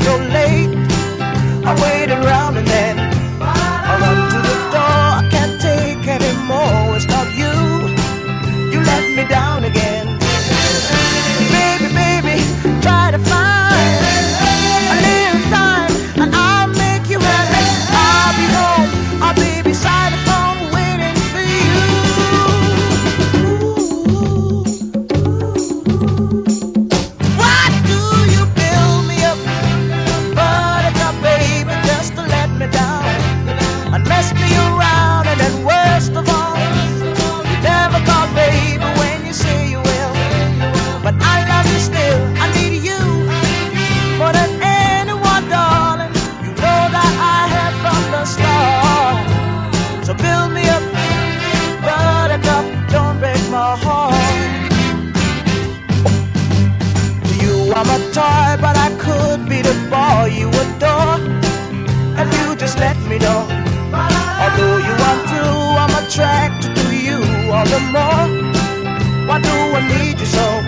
so late. I waited around and then I run to the door. I can't take any more. It's not you. You let me down again. Baby, baby, try to find a little time and I'll make you happy. I'll be home. I'll be beside the phone waiting for you. Why do you build me up, buttercup, baby, just to let me down and mess me around? And then worst of all, you never call, baby, when you say you will. But I love you still. I need you more than anyone, darling. You know that I have from the start. So build me up, buttercup, don't break my heart. To you I'm a toy, but I could be the boy you adore if you just let me know. Although you are true, I'm attracted to you all the more. Why do I need you so?